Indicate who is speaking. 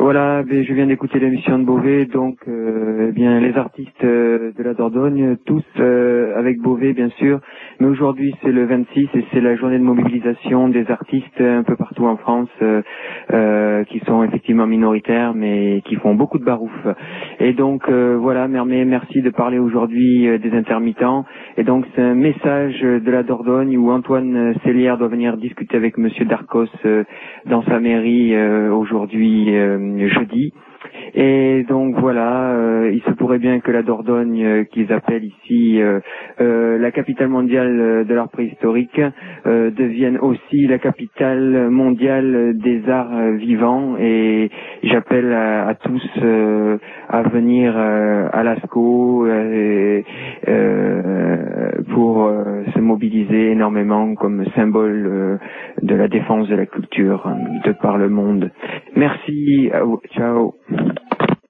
Speaker 1: Voilà, je viens d'écouter l'émission de Beauvais, donc eh bien les artistes de la Dordogne, tous avec Beauvais bien sûr, mais aujourd'hui c'est le 26 et c'est la journée de mobilisation des artistes un peu partout en France qui sont effectivement minoritaires mais qui font beaucoup de barouf. Et donc voilà, merci de parler aujourd'hui des intermittents. Et donc c'est un message de la Dordogne où Antoine Célière doit venir discuter avec Monsieur Darcos dans sa mairie aujourd'hui jeudi. Et donc voilà, il se pourrait bien que la Dordogne, qu'ils appellent ici la capitale mondiale de l'art préhistorique, devienne aussi la capitale mondiale des arts vivants. Et j'appelle à tous à venir à l'ASCO pour se mobiliser énormément comme symbole de la défense de la culture de par le monde. Merci, ciao.